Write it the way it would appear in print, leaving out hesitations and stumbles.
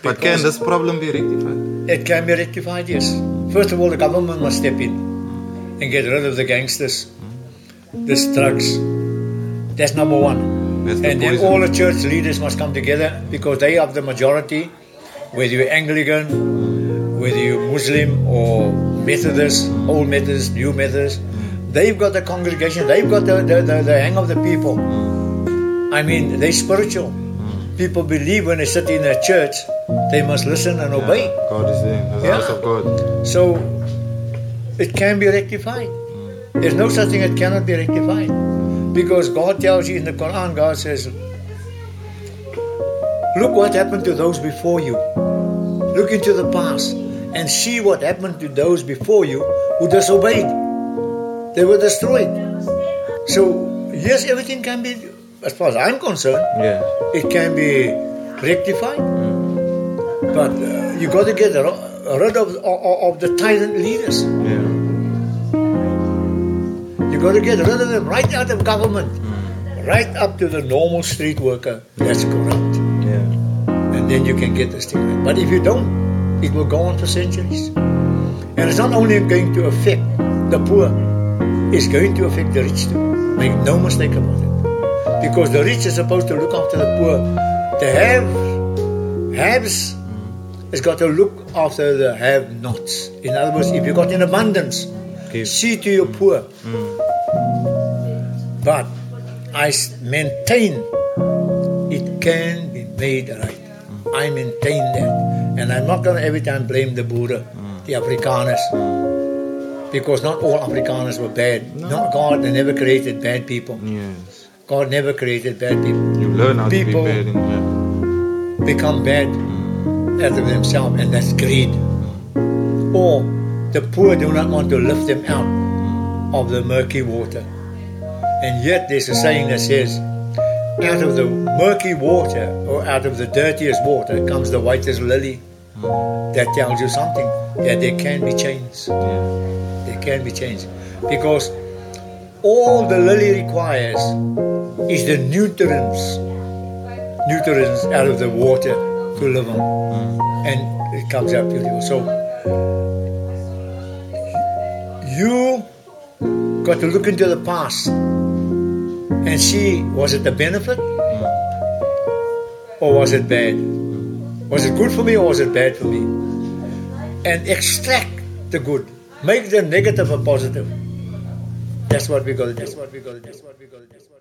But can this problem be rectified? It can be rectified, yes. First of all, the government must step in and get rid of the gangsters, this drugs. That's number one. That's the And then poison. all the church leaders must come together because they are the majority, whether you're Anglican, whether you're Muslim or Methodist, old Methodist, new Methodist. They've got the congregation, they've got the hang of the people. I mean, they're spiritual. People believe when they sit in a church, they must listen and obey. God is there. There's the house of God. So, it can be rectified. There's no such thing that cannot be rectified. Because God tells you in the Quran, God says, look what happened to those before you. Look into the past and see what happened to those before you who disobeyed. They were destroyed. So, yes, everything can be, as far as I'm concerned, it can be rectified. But you got to get rid of the tyrant leaders. You got to get rid of them right out of government, right up to the normal street worker. That's corrupt. And then you can get this thing right. But if you don't, it will go on for centuries. And it's not only going to affect the poor, it's going to affect the rich too. Make no mistake about it. Because the rich is supposed to look after the poor. The haves has got to look after the have-nots. In other words, if you've got in abundance, see to your poor. But I maintain it can be made right. I maintain that. And I'm not going to every time blame the Boere, the Afrikaners. Because not all Afrikaners were bad. No. God never created bad people. Yes. God never created bad people. You learn how People to be bad. become bad out of themselves, and that's greed. Or the poor do not want to lift them out of the murky water. And yet there's a saying that says, out of the murky water or out of the dirtiest water comes the whitest lily. That tells you something, that there can be change. There can be change. Because all the lily requires is the nutrients out of the water to live on. And it comes out beautiful. So you got to look into the past and see, was it a benefit or was it bad? Was it good for me or was it bad for me? And extract the good. Make the negative a positive. That's what we got to do.